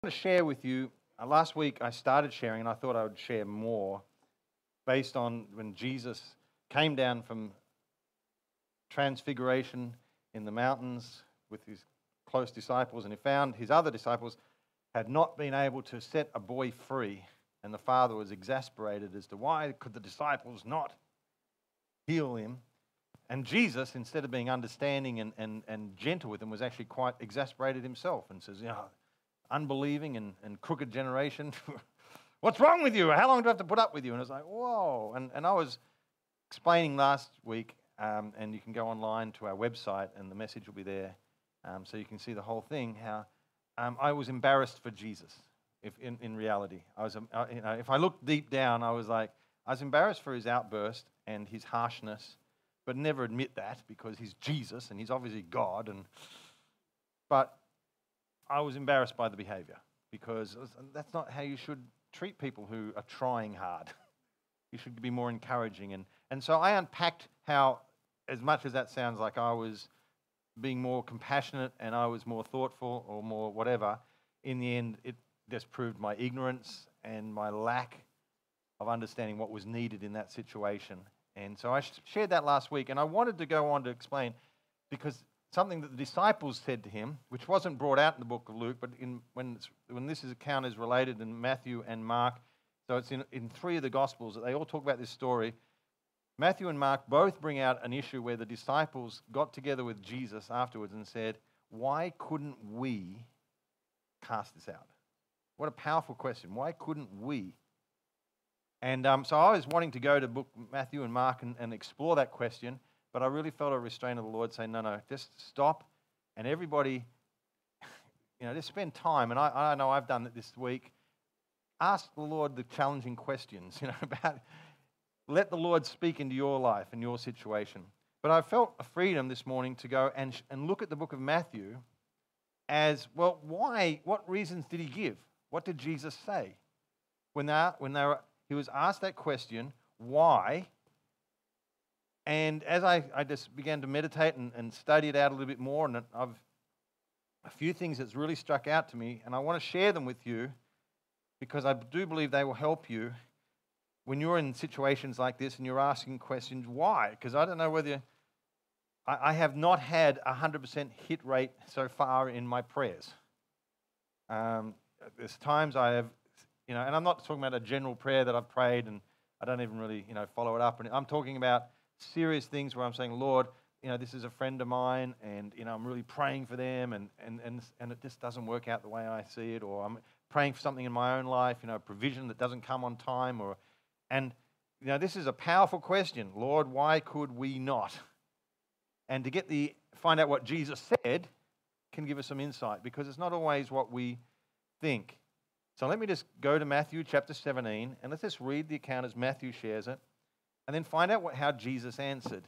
To share with you. Last week I started sharing, and I thought I would share more based on when Jesus came down from transfiguration in the mountains with his close disciples, and he found his other disciples had not been able to set a boy free, and the father was exasperated as to why could the disciples not heal him. And Jesus, instead of being understanding and gentle with him, was actually quite exasperated himself and says, unbelieving and crooked generation. What's wrong with you? How long do I have to put up with you? And it's like, whoa. And I was explaining last week, and you can go online to our website, and the message will be there, so you can see the whole thing, how I was embarrassed for Jesus, if in reality. If I look deep down, I was embarrassed for his outburst and his harshness, but never admit that because he's Jesus and he's obviously God. But I was embarrassed by the behavior because that's not how you should treat people who are trying hard. You should be more encouraging. And so I unpacked how, as much as that sounds like I was being more compassionate and I was more thoughtful or more whatever, in the end it just proved my ignorance and my lack of understanding what was needed in that situation. And so I shared that last week, and I wanted to go on to explain because something that the disciples said to him, which wasn't brought out in the book of Luke, but when this account is related in Matthew and Mark, so it's in three of the Gospels that they all talk about this story. Matthew and Mark both bring out an issue where the disciples got together with Jesus afterwards and said, why couldn't we cast this out? What a powerful question. Why couldn't we? And so I was wanting to go to book Matthew and Mark and explore that question, but I really felt a restraint of the Lord saying, no, just stop. And everybody, just spend time. And I know I've done it this week. Ask the Lord the challenging questions, about let the Lord speak into your life and your situation. But I felt a freedom this morning to go and look at the book of Matthew as, well, why? What reasons did he give? What did Jesus say? He was asked that question, why? And as I just began to meditate and study it out a little bit more, and I've a few things that's really struck out to me, and I want to share them with you because I do believe they will help you when you're in situations like this and you're asking questions, why? Because I don't know whether I have not had a 100% hit rate so far in my prayers. There's times I have, and I'm not talking about a general prayer that I've prayed and I don't even really, follow it up. And I'm talking about serious things where I'm saying, Lord, this is a friend of mine, and I'm really praying for them, and it just doesn't work out the way I see it, or I'm praying for something in my own life, provision that doesn't come on time, this is a powerful question. Lord, why could we not? And to find out what Jesus said can give us some insight, because it's not always what we think. So let me just go to Matthew chapter 17, and let's just read the account as Matthew shares it, and then find out how Jesus answered.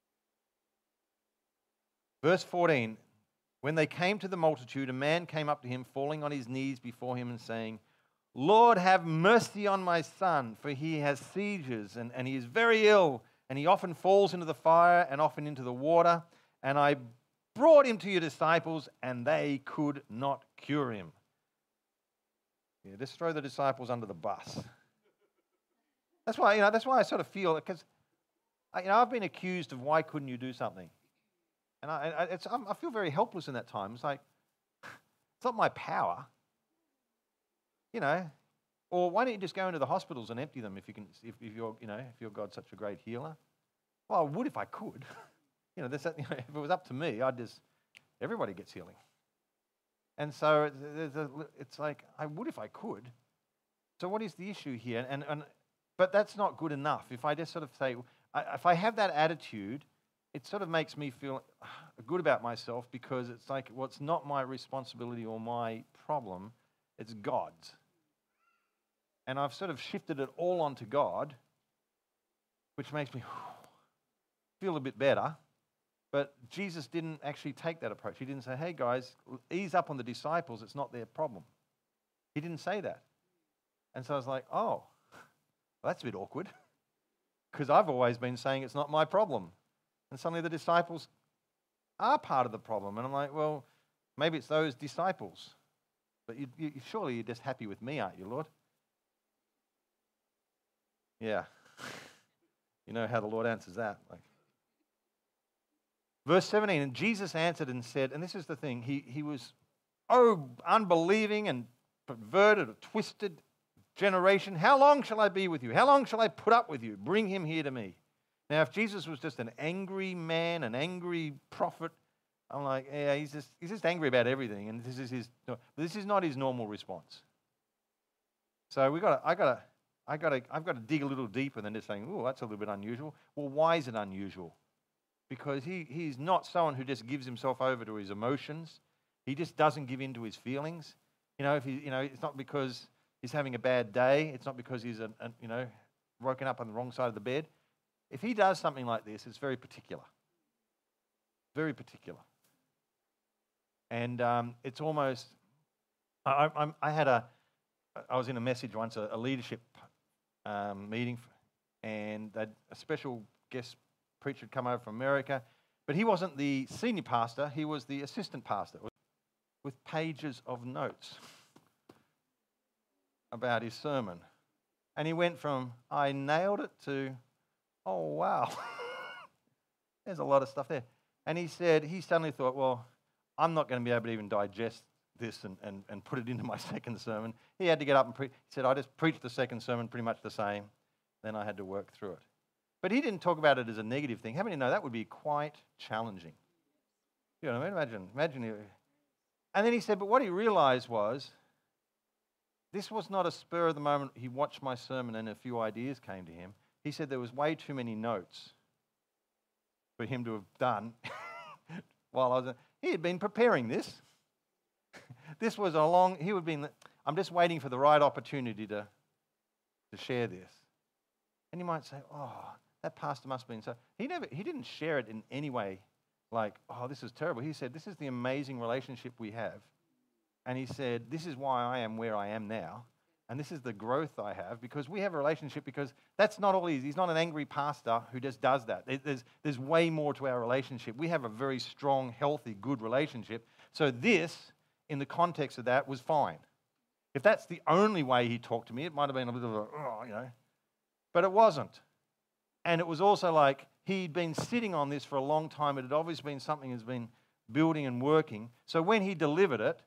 Verse 14, when they came to the multitude, a man came up to him, falling on his knees before him and saying, Lord, have mercy on my son, for he has seizures, and he is very ill, and he often falls into the fire and often into the water. And I brought him to your disciples, and they could not cure him. Yeah, just throw the disciples under the bus. That's why I sort of feel, because I've been accused of why couldn't you do something, and I feel very helpless in that time. It's like it's not my power, or why don't you just go into the hospitals and empty them if you can, if you're God's such a great healer? Well, I would if I could. If it was up to me, everybody gets healing. And so it's like, I would if I could. So what is the issue here? But that's not good enough. If I just sort of say, if I have that attitude, it sort of makes me feel good about myself, because it's like, well, it's not my responsibility or my problem, it's God's. And I've sort of shifted it all onto God, which makes me feel a bit better. But Jesus didn't actually take that approach. He didn't say, hey guys, ease up on the disciples, it's not their problem. He didn't say that. And so I was like, oh, well, that's a bit awkward, because I've always been saying it's not my problem. And suddenly the disciples are part of the problem. And I'm like, well, maybe it's those disciples. But surely you're just happy with me, aren't you, Lord? Yeah. You know how the Lord answers that. Verse 17, and Jesus answered and said, and this is the thing, he was, unbelieving and perverted or twisted generation. How long shall I be with you? How long shall I put up with you? Bring him here to me. Now, if Jesus was just an angry man, an angry prophet, I'm like, yeah, he's just angry about everything, and this is not his normal response. So I've got to dig a little deeper than just saying, oh, that's a little bit unusual. Well, why is it unusual? Because he's not someone who just gives himself over to his emotions. He just doesn't give in to his feelings. It's not because he's having a bad day. It's not because he's woken up on the wrong side of the bed. If he does something like this, it's very particular. Very particular. And it's almost, I was in a message once, a leadership meeting, and a special guest preacher had come over from America, but he wasn't the senior pastor, he was the assistant pastor with pages of notes about his sermon. And he went from, I nailed it, to, oh, wow, there's a lot of stuff there. And he said, he suddenly thought, well, I'm not going to be able to even digest this and put it into my second sermon. He had to get up and preach. He said, I just preached the second sermon pretty much the same. Then I had to work through it. But he didn't talk about it as a negative thing. How many know that would be quite challenging? You know what I mean? Imagine. And then he said, but what he realized was, this was not a spur of the moment. He watched my sermon and a few ideas came to him. He said there was way too many notes for him to have done while he had been preparing this. This was I'm just waiting for the right opportunity to share this. And you might say, oh, that pastor must have been so. He didn't share it in any way like, oh, this is terrible. He said, this is the amazing relationship we have. And he said, this is why I am where I am now. And this is the growth I have, because we have a relationship, because that's not all he is. He's not an angry pastor who just does that. There's way more to our relationship. We have a very strong, healthy, good relationship. So this, in the context of that, was fine. If that's the only way he talked to me, it might have been a bit of a, But it wasn't. And it was also like he'd been sitting on this for a long time. It had obviously been something that's been building and working. So when he delivered it,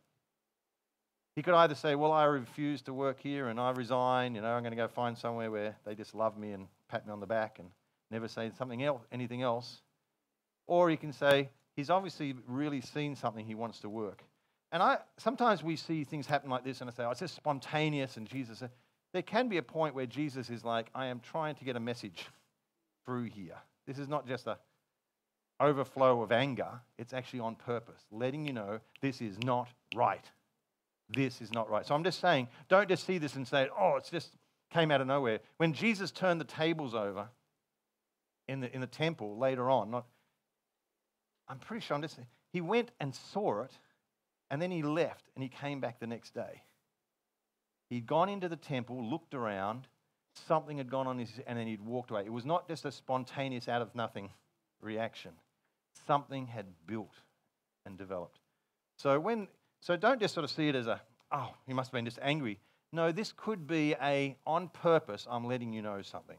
he could either say, well, I refuse to work here and I resign, I'm going to go find somewhere where they just love me and pat me on the back and never say anything else. Or he can say, he's obviously really seen something he wants to work. And sometimes we see things happen like this and I say, oh, it's just spontaneous, and Jesus, there can be a point where Jesus is like, I am trying to get a message through here. This is not just a overflow of anger. It's actually on purpose, letting you know this is not right. This is not right. So I'm just saying, don't just see this and say, oh, it's just came out of nowhere. When Jesus turned the tables over in the temple later on, I'm pretty sure he went and saw it, and then he left, and he came back the next day. He'd gone into the temple, looked around, something had gone on and then he'd walked away. It was not just a spontaneous out of nothing reaction. Something had built and developed. So don't just sort of see it as he must have been just angry. No, this could be on purpose, I'm letting you know something.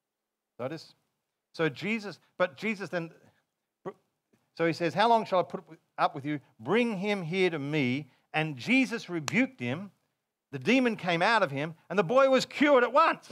So Jesus he says, how long shall I put up with you? Bring him here to me. And Jesus rebuked him. The demon came out of him, and the boy was cured at once.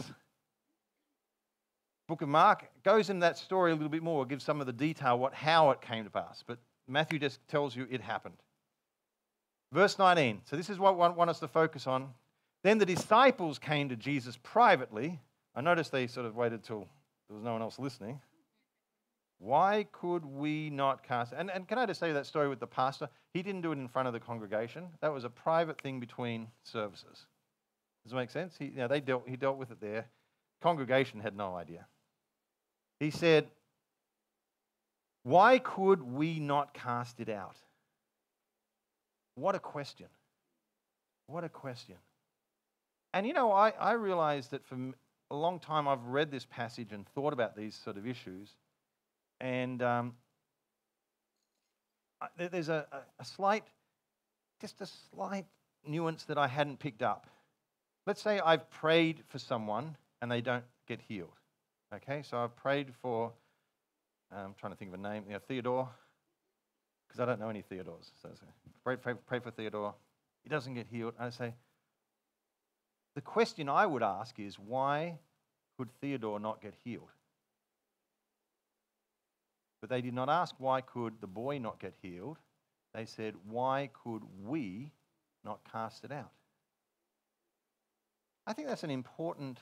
Book of Mark goes into that story a little bit more, gives some of the detail how it came to pass. But Matthew just tells you it happened. Verse 19. So this is what I want us to focus on. Then the disciples came to Jesus privately. I noticed they sort of waited till there was no one else listening. Why could we not cast? And can I just say that story with the pastor? He didn't do it in front of the congregation. That was a private thing between services. Does it make sense? He dealt with it there. Congregation had no idea. He said, why could we not cast it out? What a question. What a question. And I realized that for a long time I've read this passage and thought about these sort of issues. And there's a slight nuance that I hadn't picked up. Let's say I've prayed for someone and they don't get healed. Okay, so I've prayed for, I'm trying to think of a name, Theodore, because I don't know any Theodores. So pray for Theodore. He doesn't get healed. I say, the question I would ask is, why could Theodore not get healed? But they did not ask, why could the boy not get healed? They said, why could we not cast it out? I think that's an important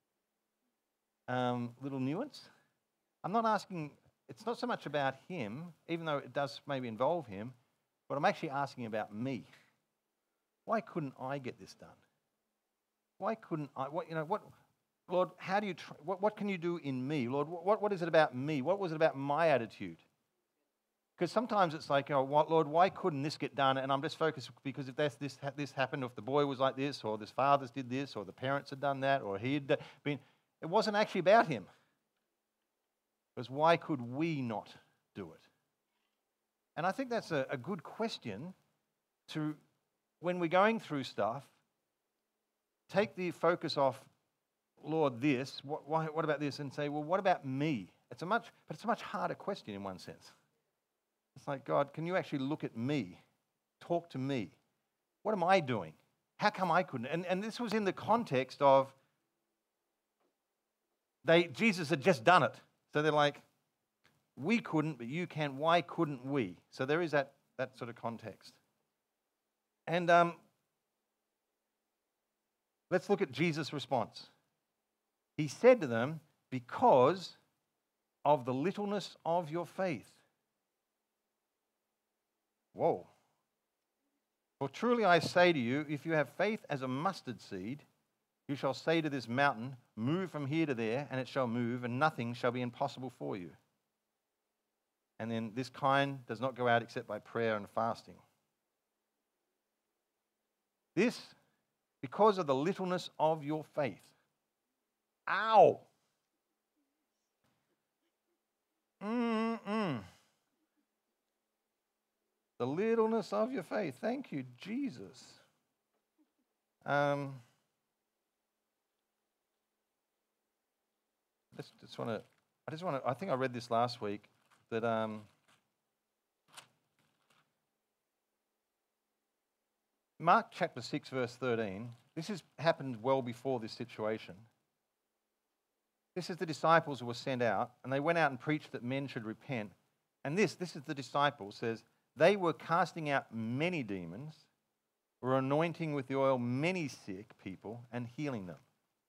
little nuance. I'm not asking, it's not so much about him, even though it does maybe involve him, but I'm actually asking about me. Why couldn't I get this done? Why couldn't I? Lord, how do you? What can you do in me, Lord? What is it about me? What was it about my attitude? Because sometimes it's like, Lord, why couldn't this get done? And I'm just focused because if this happened, or if the boy was like this, or this fathers did this, or the parents had done that, or he had been, it wasn't actually about him. It was, why could we not do it? And I think that's a good question to, when we're going through stuff, take the focus off, Lord, this, what about this? And say, well, what about me? It's a much harder question in one sense. It's like, God, can you actually look at me? Talk to me. What am I doing? How come I couldn't? And this was in the context of Jesus had just done it. So they're like, we couldn't, but you can. Why couldn't we? So there is that sort of context. And let's look at Jesus' response. He said to them, because of the littleness of your faith. Whoa. For truly I say to you, if you have faith as a mustard seed, you shall say to this mountain, move from here to there, and it shall move, and nothing shall be impossible for you. And then this kind does not go out except by prayer and fasting. This, because of the littleness of your faith. Ow! The littleness of your faith. Thank you, Jesus. I think I read this last week, that Mark chapter 6, verse 13, this has happened well before this situation. This is the disciples who were sent out, and they went out and preached that men should repent. And this is the disciples, says, they were casting out many demons, were anointing with the oil many sick people, and healing them.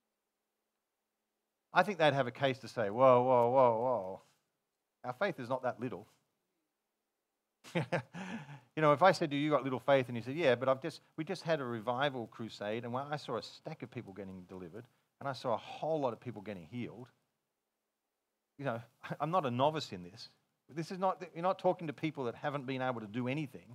I think they'd have a case to say, whoa. Our faith is not that little. If I said to you, you got little faith, and you said, yeah, but we just had a revival crusade, and I saw a stack of people getting delivered, and I saw a whole lot of people getting healed. I'm not a novice in this. You're not talking to people that haven't been able to do anything.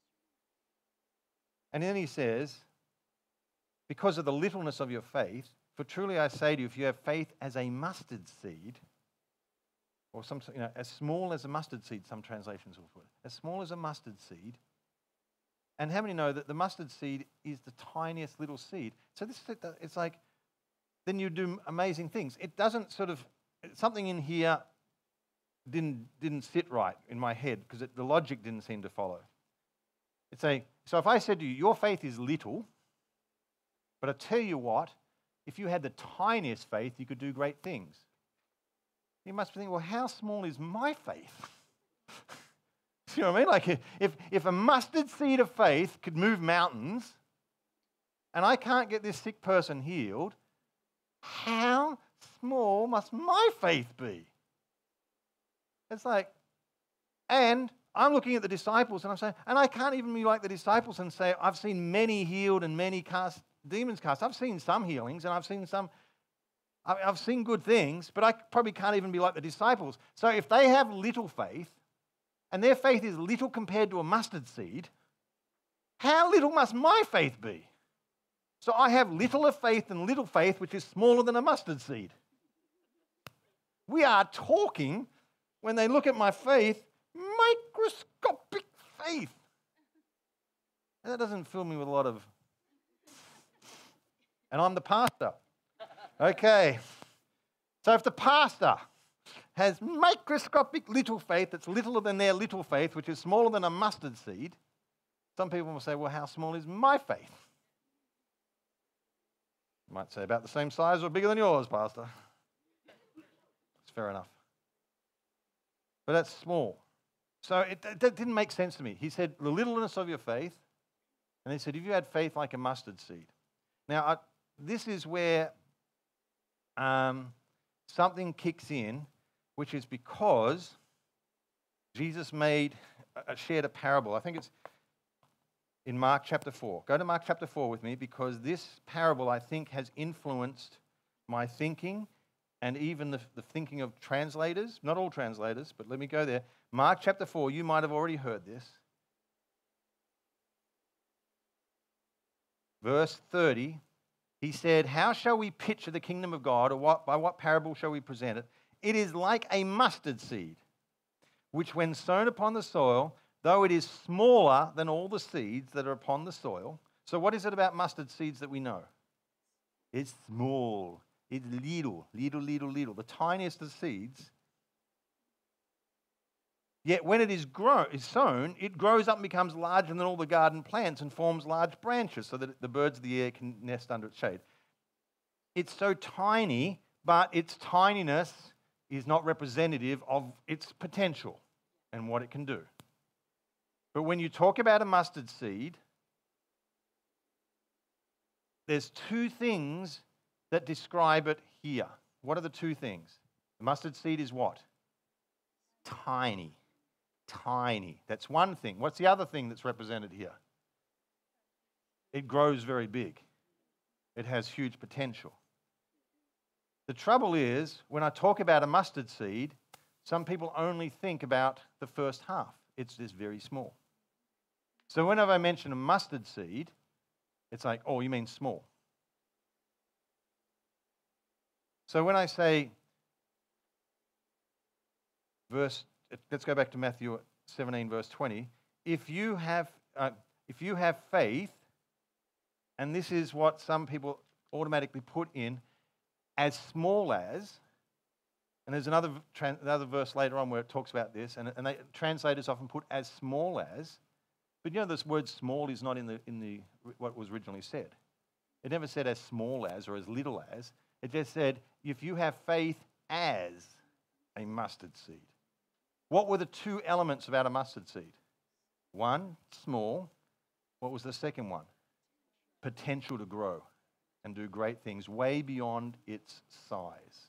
And then he says, because of the littleness of your faith, for truly I say to you, if you have faith as a mustard seed, or as small as a mustard seed, some translations will put it, as small as a mustard seed. And how many know that the mustard seed is the tiniest little seed? So it's like, then you do amazing things. It doesn't something in here didn't sit right in my head because the logic didn't seem to follow. So if I said to you, your faith is little, but I tell you what, if you had the tiniest faith, you could do great things. You must think, well, how small is my faith? You know what I mean? Like if a mustard seed of faith could move mountains, and I can't get this sick person healed, how small must my faith be? It's like, and I'm looking at the disciples and I'm saying, and I can't even be like the disciples and say, I've seen many healed and many demons cast. I've seen some healings and I've seen good things, but I probably can't even be like the disciples. So if they have little faith, and their faith is little compared to a mustard seed, how little must my faith be? So I have little of faith and little faith, which is smaller than a mustard seed. We are talking, when they look at my faith, microscopic faith. And that doesn't fill me with a lot of And I'm the pastor. Okay. So if the pastor has microscopic little faith that's littler than their little faith, which is smaller than a mustard seed, some people will say, well, how small is my faith? You might say about the same size or bigger than yours, Pastor. It's fair enough. But that's small. So that didn't make sense to me. He said, the littleness of your faith. And he said, if you had faith like a mustard seed. Now, this is where something kicks in, which is because Jesus shared a parable. I think it's in Mark chapter 4. Go to Mark chapter 4 with me, because this parable, I think, has influenced my thinking and even the thinking of translators. Not all translators, but let me go there. Mark chapter 4, you might have already heard this. Verse 30, he said, how shall we picture the kingdom of God, or by what parable shall we present it? It is like a mustard seed, which when sown upon the soil, though it is smaller than all the seeds that are upon the soil. So what is it about mustard seeds that we know? It's small. It's little, the tiniest of seeds. Yet when it is sown, it grows up and becomes larger than all the garden plants and forms large branches so that the birds of the air can nest under its shade. It's so tiny, but its tininess is not representative of its potential and what it can do. But when you talk about a mustard seed, there's two things that describe it here. What are the two things? The mustard seed is what? Tiny. Tiny. That's one thing. What's the other thing that's represented here? It grows very big. It has huge potential. The trouble is, when I talk about a mustard seed, some people only think about the first half. It's just very small. So whenever I mention a mustard seed, it's like, oh, you mean small. So when I say, let's go back to Matthew 17, verse 20. If you have faith, and this is what some people automatically put in, as small as, and there's another verse later on where it talks about this, and translators often put as small as, but you know this word small is not in the what was originally said. It never said as small as or as little as. It just said, if you have faith as a mustard seed. What were the two elements about a mustard seed? One, small. What was the second one? Potential to grow and do great things way beyond its size.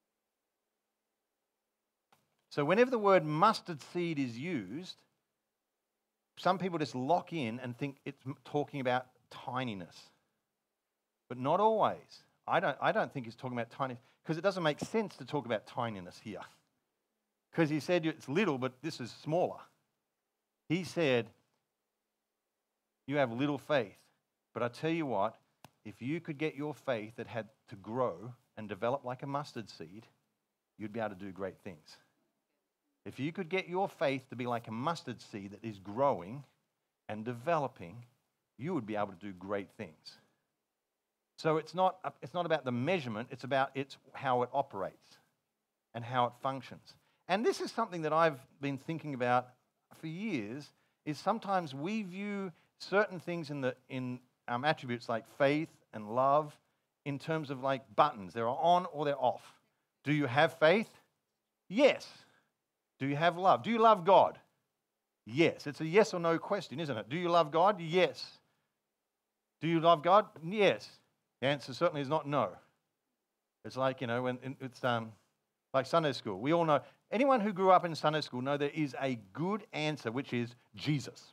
So whenever the word mustard seed is used, some people just lock in and think it's talking about tininess. But not always. I don't think it's talking about tininess, because it doesn't make sense to talk about tininess here. Because he said it's little, but this is smaller. He said, you have little faith. But I tell you what, if you could get your faith that had to grow and develop like a mustard seed, you'd be able to do great things. If you could get your faith to be like a mustard seed that is growing and developing, you would be able to do great things. So it's not about the measurement, it's about how it operates and how it functions. And this is something that I've been thinking about for years, is sometimes we view certain things in attributes like faith and love in terms of like buttons. They're on or they're off. Do you have faith? Yes. Do you have love? Do you love God? Yes. It's a yes or no question, isn't it? Do you love God? Yes. Do you love God? Yes. The answer certainly is not no. It's like, when it's like Sunday school. We all know, anyone who grew up in Sunday school know there is a good answer, which is Jesus.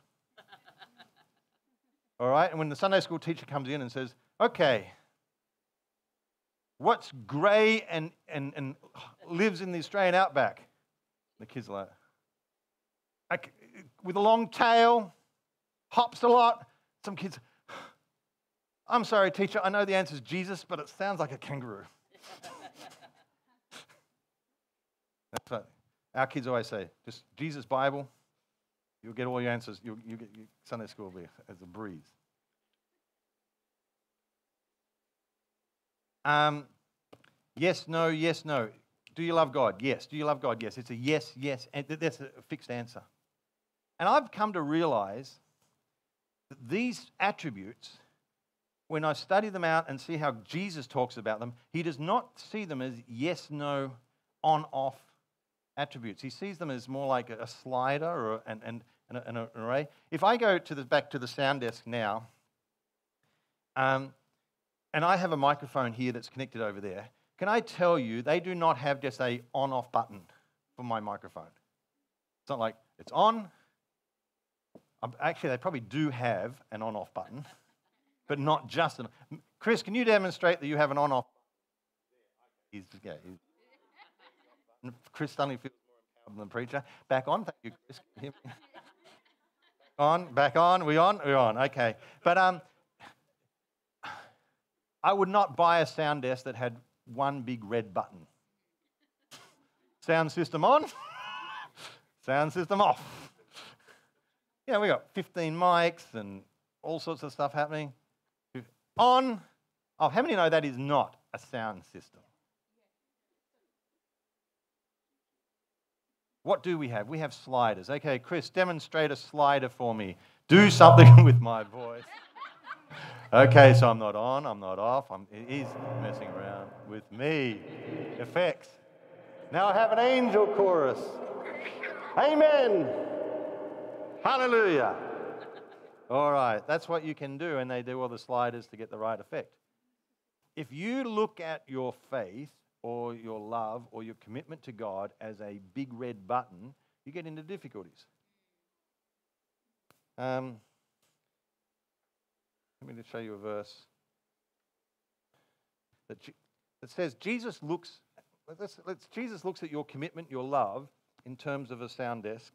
All right? And when the Sunday school teacher comes in and says, okay, what's grey and lives in the Australian outback? The kids are like, with a long tail, hops a lot. Some kids, I'm sorry, teacher, I know the answer is Jesus, but it sounds like a kangaroo. That's what our kids always say. Just Jesus Bible, you'll get all your answers. You get your Sunday school will be as a breeze. Yes, no, yes, no. Do you love God? Yes. Do you love God? Yes. It's a yes, yes, and that's a fixed answer. And I've come to realize that these attributes, when I study them out and see how Jesus talks about them, he does not see them as yes, no, on, off attributes. He sees them as more like a slider or an array. If I go back to the sound desk now, and I have a microphone here that's connected over there, can I tell you they do not have just a on-off button for my microphone. It's not like it's on. Actually, they probably do have an on-off button, but not just an. Chris, can you demonstrate that you have an on-off? Chris suddenly feels more empowered than the preacher. Back on, thank you, Chris. Can you hear me? On, back on. We on? We're on. Okay, but I would not buy a sound desk that had one big red button. Sound system on, sound system off. You know, we got 15 mics and all sorts of stuff happening. On, off. How many know that is not a sound system? What do we have? We have sliders. Okay, Chris, demonstrate a slider for me. Do something with my voice. Okay, so I'm not on, I'm not off. It is messing around with me. Effects. Now I have an angel chorus. Amen. Hallelujah. All right, that's what you can do, and they do all the sliders to get the right effect. If you look at your faith or your love or your commitment to God as a big red button, you get into difficulties. Let me just show you a verse that says Jesus looks at your commitment, your love, in terms of a sound desk.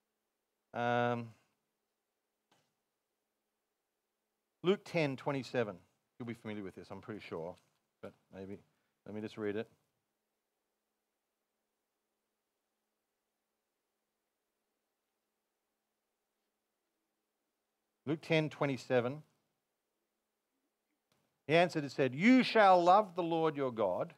Luke 10:27. You'll be familiar with this, I'm pretty sure, but maybe. Let me just read it. Luke 10:27. He answered and said, "You shall love the Lord your God."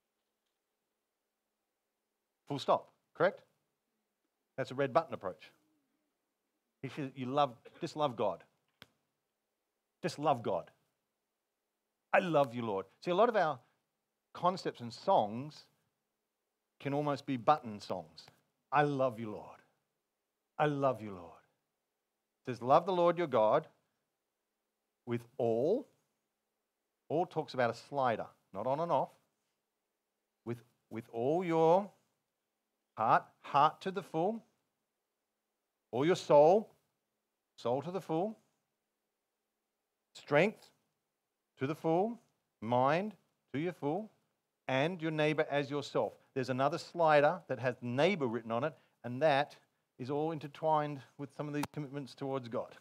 Full stop. Correct? That's a red button approach. He said, just love God. Just love God. I love you, Lord. See, a lot of our concepts and songs can almost be button songs. I love you, Lord. I love you, Lord. It says, love the Lord your God with all. All talks about a slider, not on and off. With all your heart to the full, all your soul to the full, strength to the full, mind to your full, and your neighbor as yourself. There's another slider that has neighbor written on it, and that is all intertwined with some of these commitments towards God.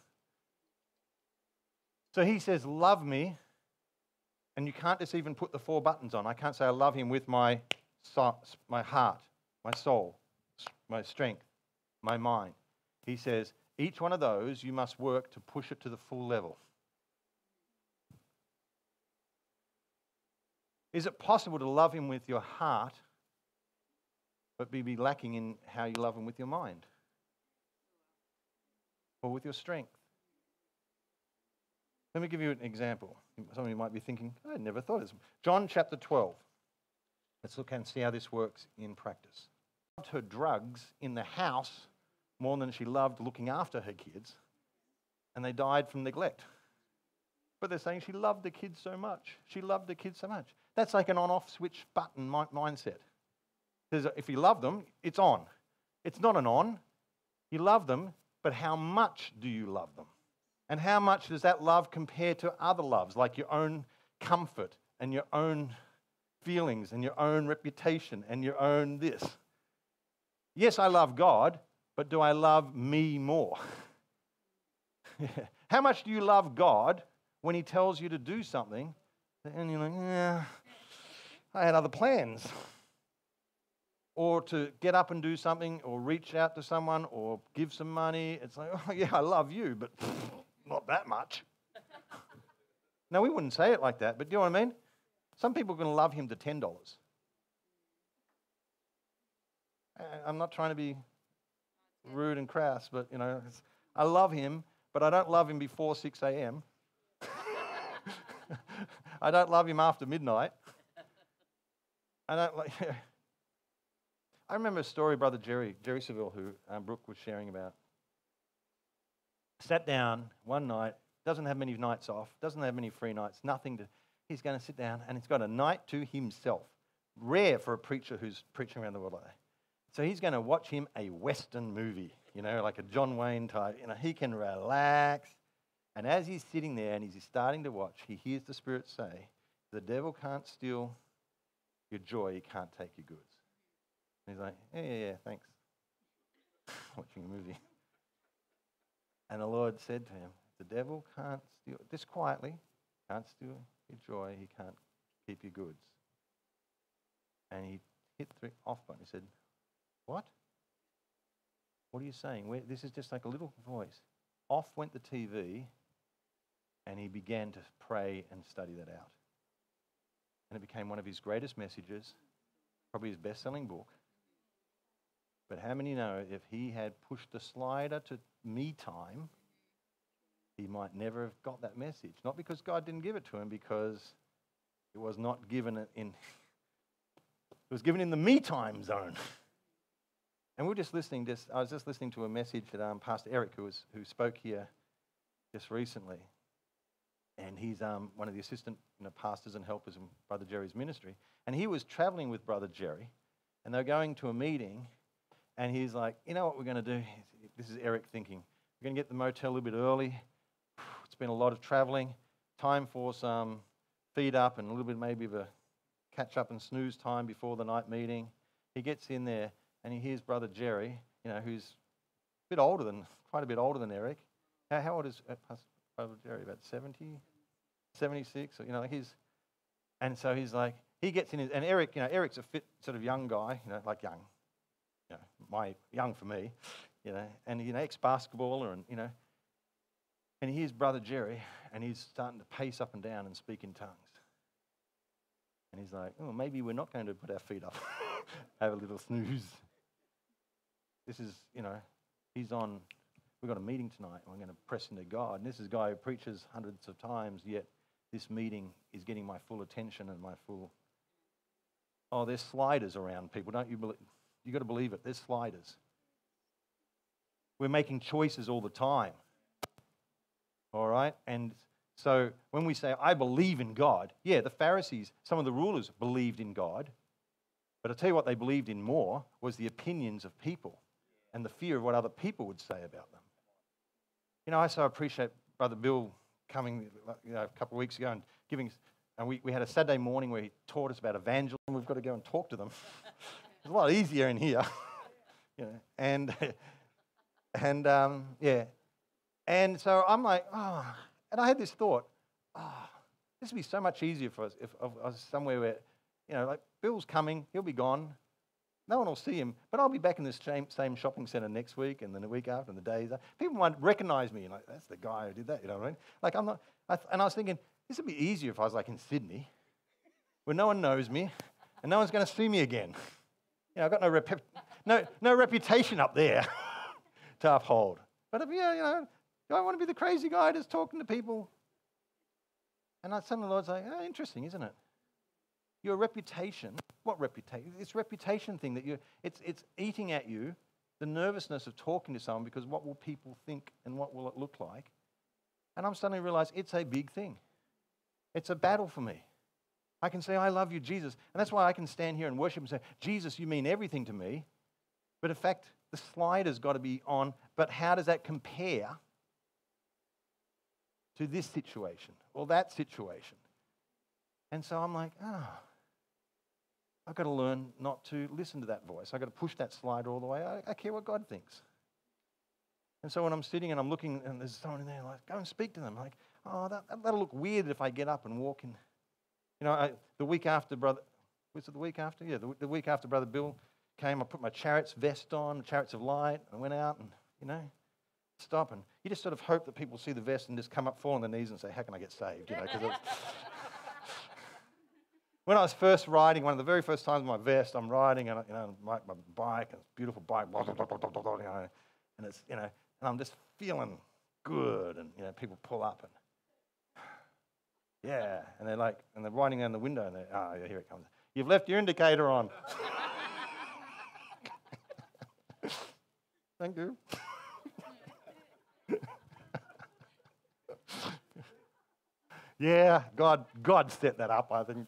So he says, love me, and you can't just even put the 4 buttons on. I can't say I love him with my heart, my soul, my strength, my mind. He says, each one of those you must work to push it to the full level. Is it possible to love him with your heart, but be lacking in how you love him with your mind? Or with your strength? Let me give you an example. Some of you might be thinking, I never thought of this. John chapter 12. Let's look and see how this works in practice. She loved her drugs in the house more than she loved looking after her kids, and they died from neglect. But they're saying she loved the kids so much. She loved the kids so much. That's like an on-off switch button mindset. If you love them, it's on. It's not an on. You love them, but how much do you love them? And how much does that love compare to other loves, like your own comfort and your own feelings and your own reputation and your own this? Yes, I love God, but do I love me more? How much do you love God when he tells you to do something and you're like, yeah, I had other plans? Or to get up and do something or reach out to someone or give some money. It's like, oh yeah, I love you, but not that much. No, we wouldn't say it like that, but do you know what I mean? Some people are going to love him to $10. I'm not trying to be rude and crass, but, I love him, but I don't love him before 6 a.m. I don't love him after midnight. I remember a story Brother Jerry Seville, who Brooke was sharing about. Sat down one night, doesn't have many nights off, doesn't have many free nights, he's going to sit down and he's got a night to himself. Rare for a preacher who's preaching around the world like that. So he's going to watch him a Western movie, like a John Wayne type. He can relax. And as he's sitting there and he's starting to watch, he hears the Spirit say, the devil can't steal your joy, he can't take your goods. And he's like, yeah, thanks. Watching a movie. And the Lord said to him, the devil can't steal, just quietly, can't steal your joy, he can't keep your goods. And he hit the off button. He said, what? What are you saying? This is just like a little voice. Off went the TV, and he began to pray and study that out. And it became one of his greatest messages, probably his best-selling book. But how many know if he had pushed the slider to me time, he might never have got that message? Not because God didn't give it to him, because it was not given it was given in the me time zone. And we're just listening. I was just listening to a message that Pastor Eric, who spoke here just recently, and he's one of the assistant pastors and helpers in Brother Jerry's ministry. And he was traveling with Brother Jerry, and they're going to a meeting. And he's like, you know what we're going to do? This is Eric thinking. We're going to get the motel a little bit early. It's been a lot of traveling. Time for some feed up and a little bit maybe of a catch up and snooze time before the night meeting. He gets in there and he hears Brother Jerry, who's quite a bit older than Eric. How old is Brother Jerry? About 70, 76? And so he's like, he gets in, and Eric, Eric's a fit sort of young guy, like young. Young for me, and ex-basketballer, and he hears Brother Jerry, and he's starting to pace up and down and speak in tongues. And he's like, oh, maybe we're not going to put our feet up, have a little snooze. This is, we've got a meeting tonight, and we're going to press into God. And this is a guy who preaches hundreds of times, yet this meeting is getting my full attention and my full... Oh, there's sliders around, people, don't you believe? You've got to believe it. There's sliders. We're making choices all the time. All right? And so when we say, I believe in God, yeah, the Pharisees, some of the rulers believed in God. But I'll tell you what they believed in more was the opinions of people and the fear of what other people would say about them. I so appreciate Brother Bill coming a couple of weeks ago and giving... And we had a Saturday morning where he taught us about evangelism. We've got to go and talk to them. It's a lot easier in here, and so I'm like, and I had this thought, this would be so much easier for us if I was somewhere where, like Bill's coming, he'll be gone, no one will see him, but I'll be back in this same shopping centre next week, and then the week after, and the days after. People might recognise me, like that's the guy who did that, you know what I mean? Like I'm not, and I was thinking this would be easier if I was like in Sydney, where no one knows me, and no one's going to see me again. I've got no reputation up there to uphold. But do I want to be the crazy guy just talking to people? And suddenly the Lord's like, interesting, isn't it? Your reputation, what reputation? It's reputation thing that it's eating at you, the nervousness of talking to someone because what will people think and what will it look like? And I'm suddenly realized it's a big thing. It's a battle for me. I can say, I love you, Jesus. And that's why I can stand here and worship and say, Jesus, you mean everything to me. But in fact, the slider's got to be on. But how does that compare to this situation or that situation? And so I'm like, I've got to learn not to listen to that voice. I've got to push that slider all the way. I care what God thinks. And so when I'm sitting and I'm looking and there's someone in there, like, go and speak to them. Like, that'll look weird if I get up and walk in. The week after Brother Bill came, I put my Chariots vest on, the Chariots of Light, and went out and, stop. And you just sort of hope that people see the vest and just come up, fall on their knees and say, how can I get saved? When I was first riding, one of the very first times in my vest, I'm riding, and my bike, and it's a beautiful bike, and it's, and I'm just feeling good, and people pull up, and yeah, and they're riding down the window, and yeah, here it comes. You've left your indicator on. Thank you. Yeah, God set that up, I think.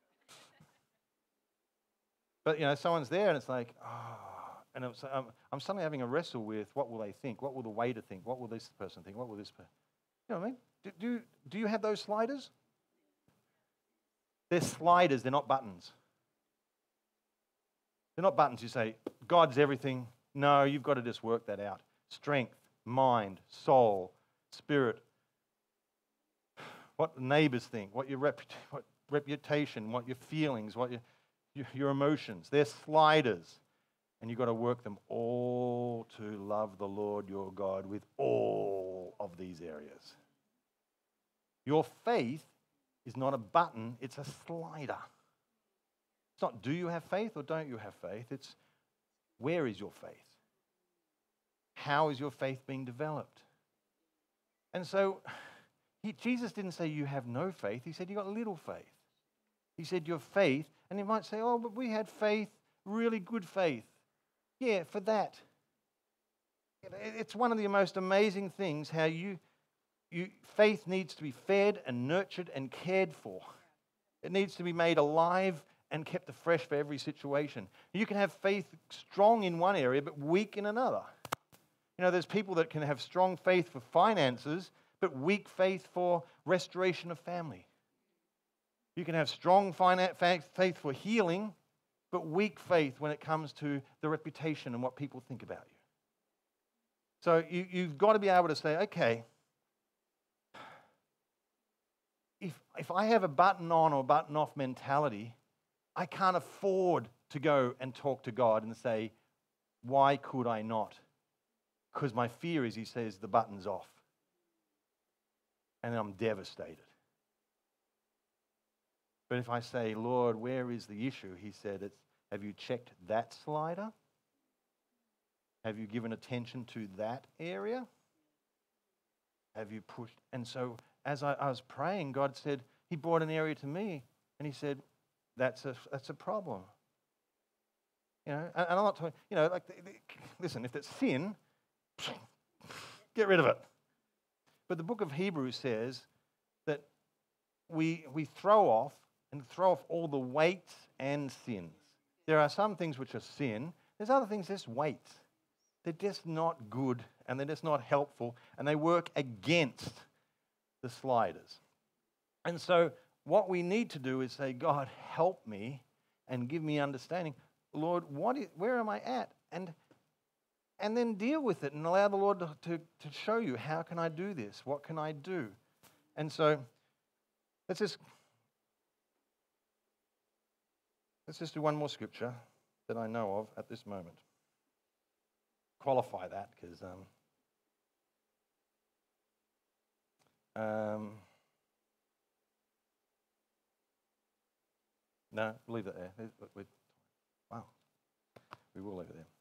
But someone's there, and it's like, and I'm suddenly having a wrestle with what will they think, what will the waiter think, what will this person think, what will this person? You know what I mean? Do you have those sliders? They're sliders. They're not buttons. They're not buttons. You say God's everything. No, you've got to just work that out. Strength, mind, soul, spirit. What the neighbors think, what your reputation, what your feelings, what your emotions. They're sliders. And you've got to work them all to love the Lord your God with all of these areas. Your faith is not a button, it's a slider. It's not do you have faith or don't you have faith. It's where is your faith? How is your faith being developed? And so Jesus didn't say you have no faith. He said you got little faith. He said your faith, and you might say, oh, but we had faith, really good faith. Yeah, for that. It's one of the most amazing things how faith needs to be fed and nurtured and cared for. It needs to be made alive and kept afresh for every situation. You can have faith strong in one area but weak in another. There's people that can have strong faith for finances but weak faith for restoration of family. You can have strong faith for healing but weak faith when it comes to the reputation and what people think about you. So you've got to be able to say, okay, if I have a button on or button off mentality, I can't afford to go and talk to God and say, why could I not? Because my fear is, he says, the button's off. And I'm devastated. But if I say, Lord, where is the issue? He said, have you checked that slider? Have you given attention to that area? Have you pushed? And so as I was praying, God said, he brought an area to me, and he said, that's a problem. And I'm not talking, listen, if it's sin, get rid of it. But the book of Hebrews says that we throw off all the weights and sins. There are some things which are sin. There's other things just weights. They're just not good, and they're just not helpful, and they work against the sliders. And so what we need to do is say, God, help me and give me understanding. Lord, where am I at? And then deal with it and allow the Lord to show you, how can I do this? What can I do? And so let's just do one more scripture that I know of at this moment. Qualify that, because no, leave it there. Wow, we will leave it there.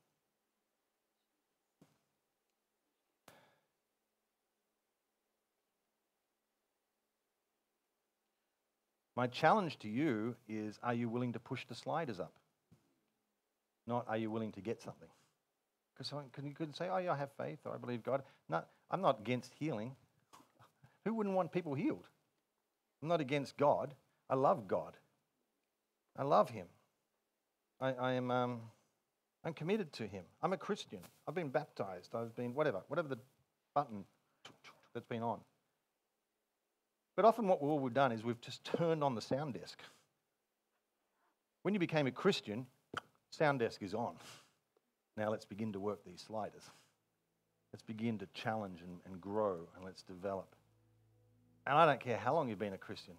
My challenge to you is, are you willing to push the sliders up? Not, are you willing to get something? Because you couldn't say, oh yeah, I have faith, or I believe God. No, I'm not against healing. Who wouldn't want people healed? I'm not against God. I love God. I love him. I'm committed to him. I'm a Christian. I've been baptized. I've been whatever the button that's been on. But often what we've done is we've just turned on the sound desk. When you became a Christian, sound desk is on. Now let's begin to work these sliders. Let's begin to challenge and grow, and let's develop. And I don't care how long you've been a Christian.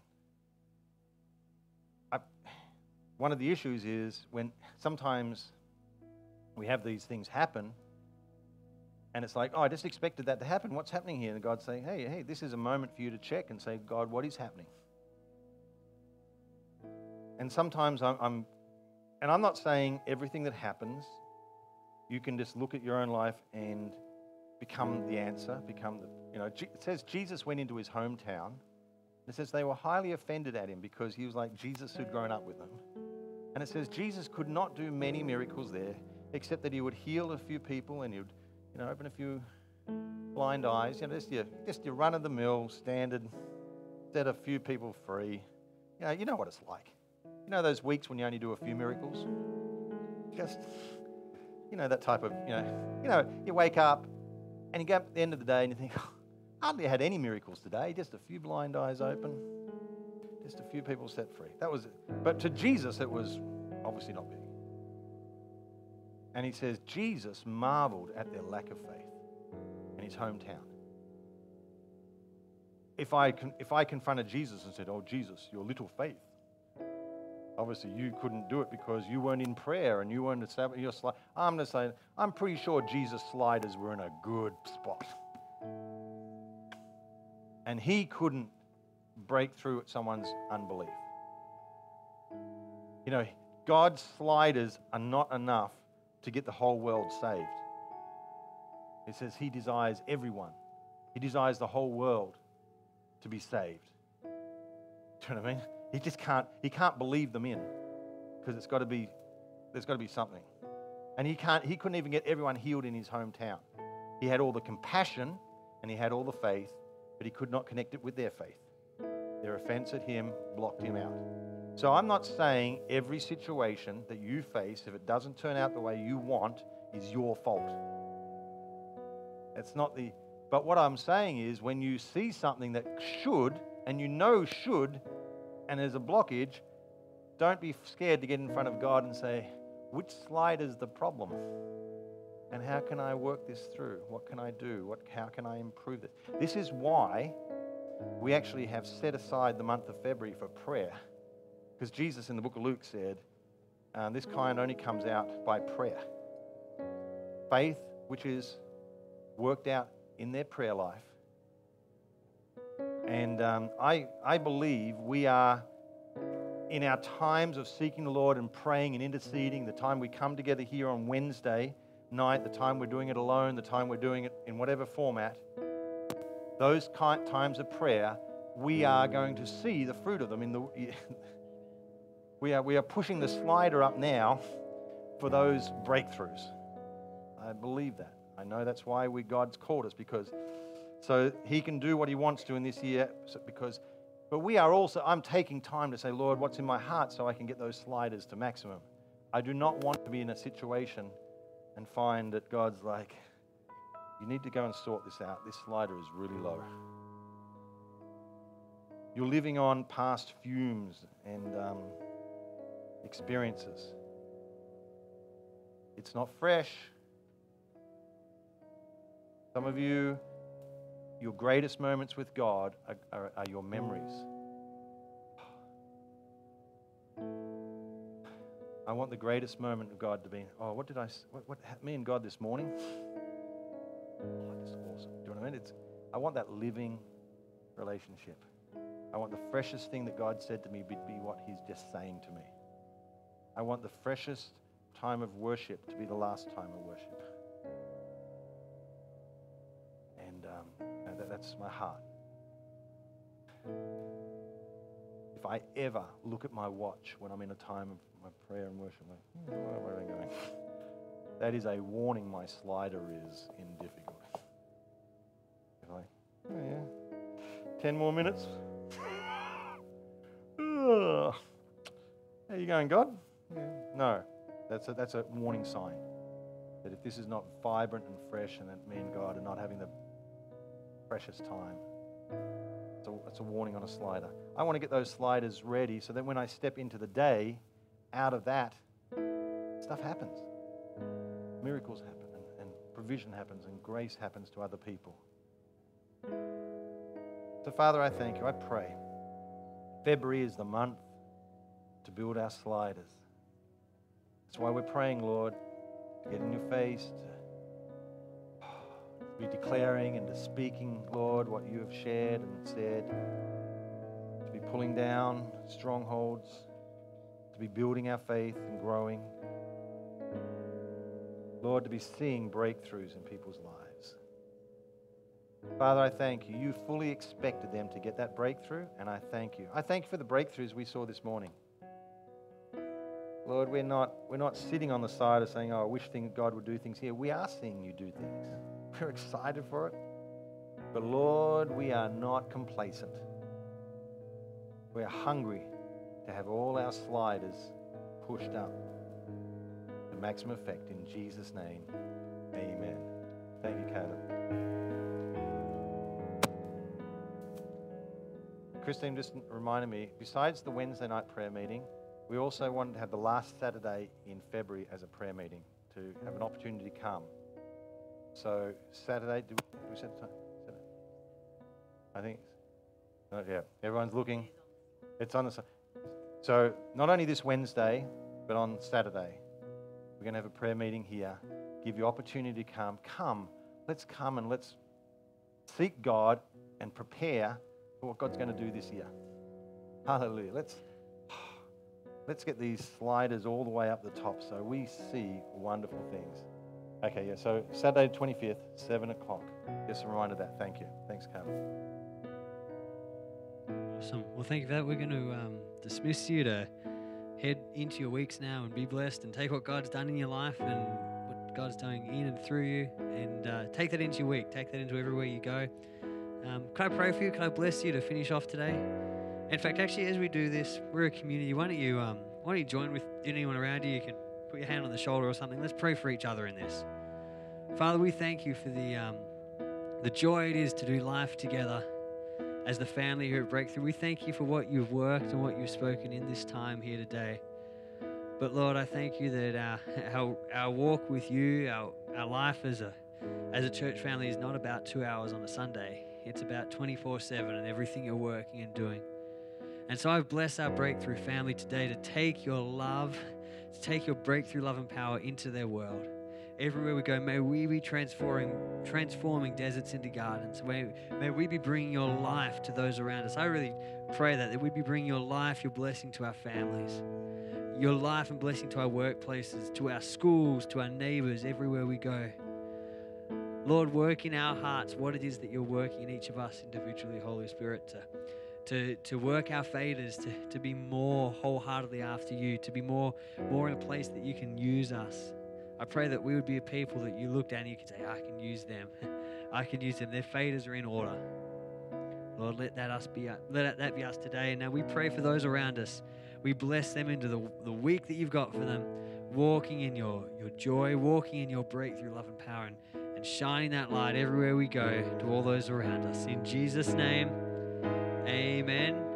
One of the issues is when sometimes we have these things happen, and it's like, oh, I just expected that to happen. What's happening here? And God's saying, hey, this is a moment for you to check and say, God, what is happening? And sometimes and I'm not saying everything that happens, you can just look at your own life and become the answer, it says Jesus went into his hometown. It says they were highly offended at him because he was like Jesus who'd grown up with them. And it says Jesus could not do many miracles there, except that he would heal a few people and he would, open a few blind eyes. Just your run-of-the-mill standard, set a few people free. You know what it's like. Those weeks when you only do a few miracles? Just, that type of, you wake up and you go up at the end of the day and you think, hardly had any miracles today, just a few blind eyes open, just a few people set free. That was it. But to Jesus, it was obviously not big. And he says, Jesus marveled at their lack of faith in his hometown. If I confronted Jesus and said, oh, Jesus, your little faith, obviously you couldn't do it because you weren't in prayer and you weren't established your slide. I'm just saying, I'm pretty sure Jesus' sliders were in a good spot. And he couldn't break through at someone's unbelief. God's sliders are not enough to get the whole world saved. It says he desires everyone. He desires the whole world to be saved. Do you know what I mean? He can't believe them in because there's got to be something. And he couldn't even get everyone healed in his hometown. He had all the compassion and he had all the faith, but he could not connect it with their faith. Their offense at him blocked him out. So I'm not saying every situation that you face, if it doesn't turn out the way you want, is your fault. But what I'm saying is when you see something that should, and should, and there's a blockage, don't be scared to get in front of God and say, which slide is the problem? And how can I work this through? What can I do? How can I improve this? This is why we actually have set aside the month of February for prayer. Because Jesus in the book of Luke said, this kind only comes out by prayer. Faith, which is worked out in their prayer life. And I believe we are, in our times of seeking the Lord and praying and interceding, the time we come together here on Wednesday night, the time we're doing it alone, the time we're doing it in whatever format, those times of prayer, we are going to see the fruit of them. We are pushing the slider up now for those breakthroughs. I believe that. I know that's why God's called us, so he can do what he wants to in this year. But we are also, I'm taking time to say, Lord, what's in my heart so I can get those sliders to maximum. I do not want to be in a situation and find that God's like, you need to go and sort this out. This slider is really low. You're living on past fumes and experiences. It's not fresh. Some of you, your greatest moments with God are your memories. I want the greatest moment of God to be, what me and God this morning? Oh, that's awesome. Do you know what I mean? I want that living relationship. I want the freshest thing that God said to me be what he's just saying to me. I want the freshest time of worship to be the last time of worship. And that's my heart. If I ever look at my watch when I'm in a time of my prayer and worship, where am I going? That is a warning my slider is in difficulty. Oh yeah, 10 more minutes. How you going, God? Yeah. No, that's a warning sign that if this is not vibrant and fresh, and that me and God are not having the precious time, it's a warning on a slider. I want to get those sliders ready so that when I step into the day, out of that, stuff happens. Miracles happen, and provision happens, and grace happens to other people. So, Father, I thank you. I pray. February is the month to build our sliders. That's why we're praying, Lord, to get in your face, to be declaring and to speaking, Lord, what you have shared and said, to be pulling down strongholds, to be building our faith and growing. Lord, to be seeing breakthroughs in people's lives. Father, I thank you. You fully expected them to get that breakthrough, and I thank you. I thank you for the breakthroughs we saw this morning. Lord, we're not sitting on the side of saying, oh, I wish God would do things here. We are seeing you do things. We're excited for it. But Lord, we are not complacent. We're hungry to have all our sliders pushed up to maximum effect. In Jesus' name, amen. Thank you, Caleb. Christine just reminded me, besides the Wednesday night prayer meeting, we also wanted to have the last Saturday in February as a prayer meeting to have an opportunity to come. So Saturday, do we set the time? Saturday? I think, yeah, everyone's looking. It's on the, so not only this Wednesday, but on Saturday, we're going to have a prayer meeting here. Give you opportunity to come. Let's come and let's seek God and prepare for what God's going to do this year. Hallelujah. Let's get these sliders all the way up the top so we see wonderful things. Okay, yeah, so Saturday 25th, 7 o'clock. Just a reminder of that. Thank you. Thanks, Caleb. Awesome. Well, thank you for that. We're going to dismiss you to head into your weeks now and be blessed and take what God's done in your life and what God's doing in and through you, and take that into your week. Take that into everywhere you go. Can I pray for you? Can I bless you to finish off today? In fact, actually, as we do this, we're a community. Why don't you join with anyone around you? You can put your hand on the shoulder or something. Let's pray for each other in this. Father, we thank you for the joy it is to do life together as the family here at Breakthrough. We thank you for what you've worked and what you've spoken in this time here today. But Lord, I thank you that our walk with you, our life as a church family is not about 2 hours on a Sunday. It's about 24/7 and everything you're working and doing. And so I bless our Breakthrough family today to take your love, to take your breakthrough love and power into their world. Everywhere we go, may we be transforming deserts into gardens. May we be bringing your life to those around us. I really pray that we'd be bringing your life, your blessing to our families, your life and blessing to our workplaces, to our schools, to our neighbors, everywhere we go. Lord, work in our hearts what it is that you're working in each of us individually, Holy Spirit, to work our faders, to be more wholeheartedly after you, to be more in a place that you can use us. I pray that we would be a people that you looked at and you could say, I can use them. I can use them. Their faders are in order. Lord, let that be us today. And now we pray for those around us. We bless them into the week that you've got for them, walking in your joy, walking in your breakthrough love and power, and shining that light everywhere we go to all those around us. In Jesus' name, amen.